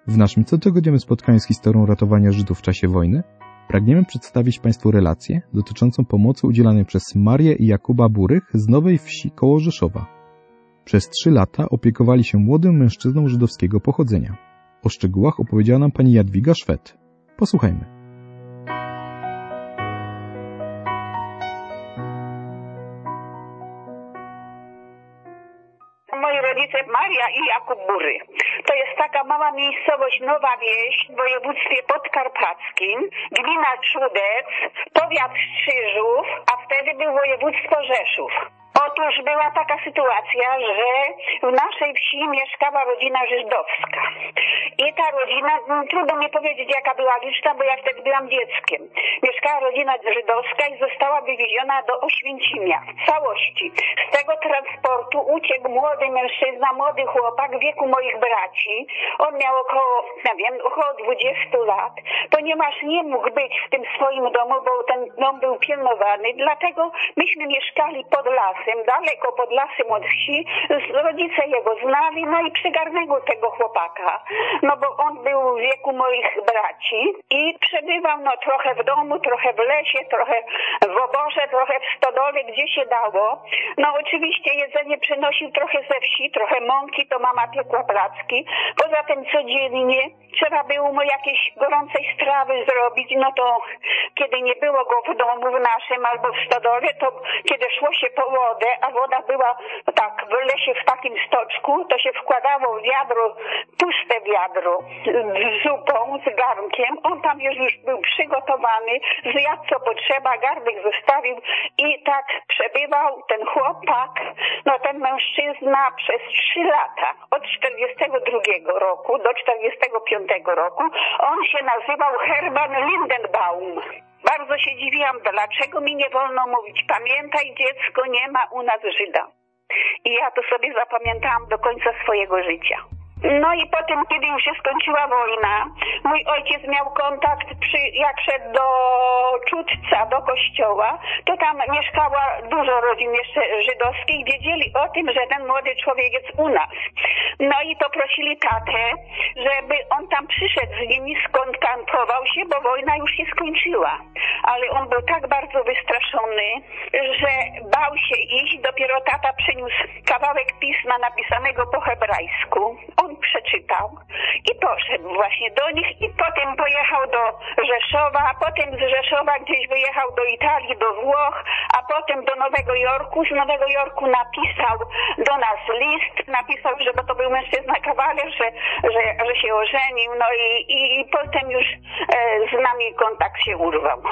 W naszym cotygodniowym spotkaniu z historią ratowania Żydów w czasie wojny pragniemy przedstawić Państwu relację dotyczącą pomocy udzielanej przez Marię i Jakuba Burych z Nowej Wsi koło Rzeszowa. Przez 3 lata opiekowali się młodym mężczyzną żydowskiego pochodzenia. O szczegółach opowiedziała nam pani Jadwiga Szwed. Posłuchajmy. Moi rodzice Maria i Jakub Bury. To jest taka mała miejscowość, Nowa Wieś w województwie podkarpackim, gmina Czudec, powiat Strzyżów, a wtedy był województwo Rzeszów. Otóż była taka sytuacja, że w naszej wsi mieszkała rodzina żydowska. I ta rodzina, trudno mi powiedzieć jaka była liczna, bo ja wtedy byłam dzieckiem. Mieszkała rodzina żydowska i została wywieziona do Oświęcimia w całości. Z tego transportu uciekł młody mężczyzna, młody chłopak w wieku moich braci. On miał około 20 lat, ponieważ nie mógł być w tym swoim domu, bo ten dom był pilnowany. Dlatego myśmy mieszkali pod lasem, daleko pod lasem od wsi. Rodzice jego znali, no i przygarnęli tego chłopaka, no bo on był w wieku moich braci i przebywał trochę w domu, trochę w lesie, trochę w oborze, trochę w stodole, gdzie się dało. No oczywiście jedzenie przynosił trochę ze wsi, trochę mąki, to mama piekła placki. Poza tym codziennie trzeba było mu jakieś gorącej strawy zrobić, no to kiedy nie było go w domu w naszym albo w stodole, to kiedy szło się po wodę, a woda była tak w lesie w takim stoczku, to się wkładało w wiadro, puste wiadro z zupą, z garnkiem. On tam już był przygotowany, zjadł co potrzeba, garnek zostawił i tak przebywał ten chłopak, ten mężczyzna przez 3 lata, od 42 roku do 45 roku. On się nazywał Hermann Lindenbaum. Bardzo się dziwiłam, dlaczego mi nie wolno mówić: pamiętaj dziecko, nie ma u nas Żyda. I ja to sobie zapamiętałam do końca swojego życia. No i potem, kiedy już się skończyła wojna, mój ojciec miał kontakt, jak szedł do Czudca, do kościoła, to tam mieszkała dużo rodzin jeszcze żydowskich, wiedzieli o tym, że ten młody człowiek jest u nas. No i to prosili tatę, żeby on tam przyszedł z nimi, skontaktował się, bo wojna już się skończyła. Ale on był tak bardzo wystraszony, że bał się iść. Dopiero tata przyniósł kawałek pisma napisanego po hebrajsku. On przeczytał i poszedł właśnie do nich i potem pojechał do Rzeszowa, a potem z Rzeszowa gdzieś wyjechał do Italii, do Włoch, a potem do Nowego Jorku. Z Nowego Jorku napisał do nas list, napisał, że bo to był mężczyzna kawaler, że się ożenił, no i potem już z nami kontakt się urwał.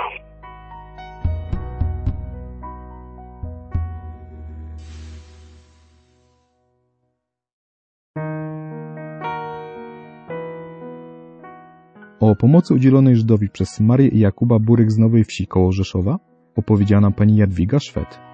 O pomocy udzielonej Żydowi przez Marię i Jakuba Burych z Nowej Wsi koło Rzeszowa opowiedziała nam pani Jadwiga Szwed.